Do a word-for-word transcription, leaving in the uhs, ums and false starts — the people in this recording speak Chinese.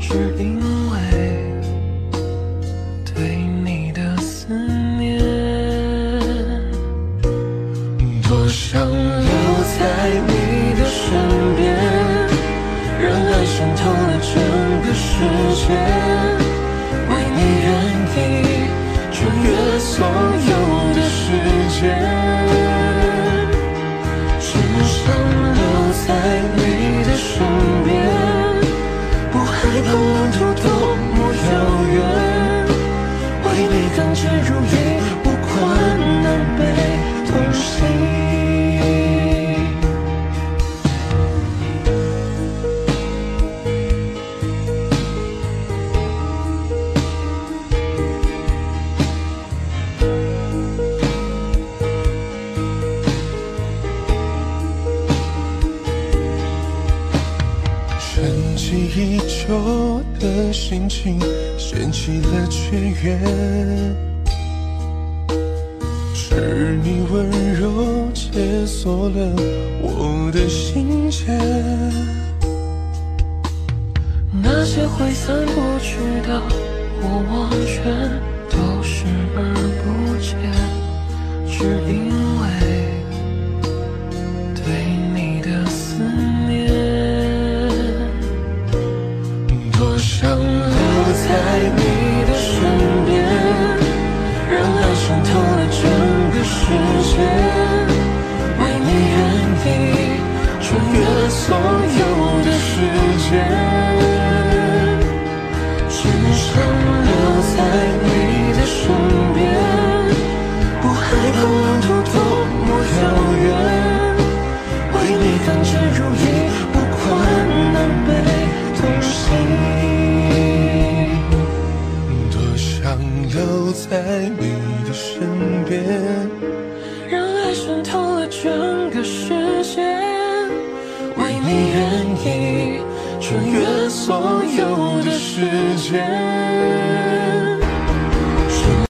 只因为对你的思念。多想留在你的身边，让爱渗透了整个世界，为你愿意穿越所有的时间。只想留在你的身边，不害怕路途多么遥远，为你甘之如饴，不管南北东西。沉寂已久的心情掀起了雀跃，是你温柔解锁了我的心结。那些挥散不去的过往，全都视而不见，只因为对你的思念。多想留在你的身边，让爱渗透了整个世界，为你愿意穿越所有的时间。只想留在你的身边，不害怕路途多么遥远，为你甘之如饴，不管南北东西。多想留在你的身边，让爱渗透了整个世界，为你愿意穿越所有的时间。